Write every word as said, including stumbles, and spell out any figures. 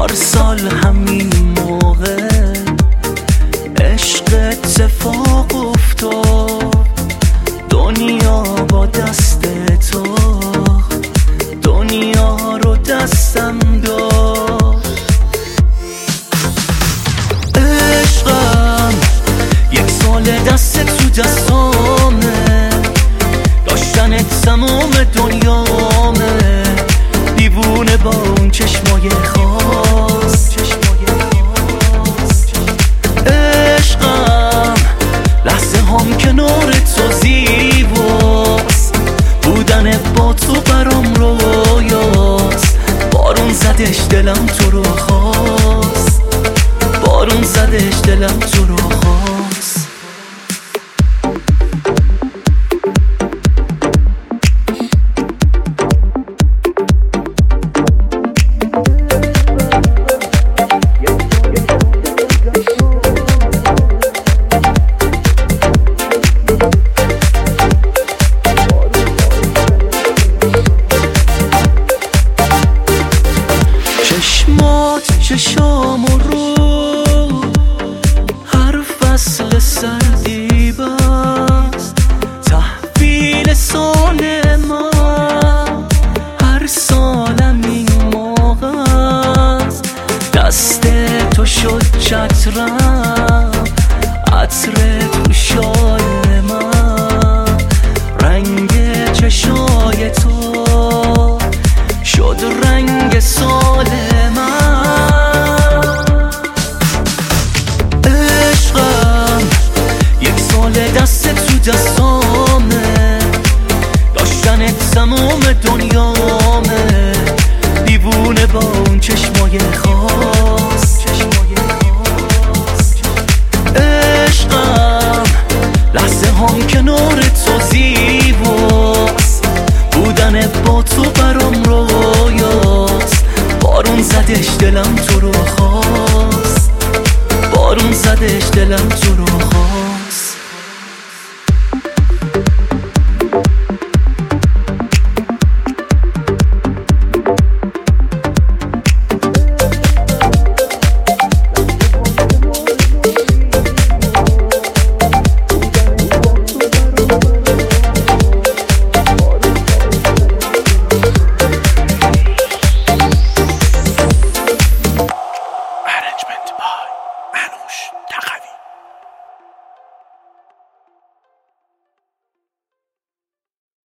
پارسال همین موقع عشق اتفاق افتاد، دنیا با دست تو، دنیا رو دستم داد. عشقم یک سال دست تو دستامه، داشتنت تمام دنیامه، دیوونه با اون چشمای خاص. عشقم لحظه هم کنار تو زیباست، بودن با تو برام رویاست. بارون زدش دلم تو رو خواست، بارون زدش دلم تو رو خواست. چشمات چشام رو هر فصل سردی بست، تحویل سال من هر سالم این موقع است. دست تو شد چترم، عطر تو شال من، رنگ چشای تو شد رنگ سال من. عشقم یک سال دست تو دستامه، داشتنت تمام دنیامه، دیوونه با اون چشمای خاص. عشقم لحظه هم کنار تو زیباست، بودن با تو برام رویاست. بارون زدش دلم تو رو خواست، بارون زدش دلم تو رو خواست.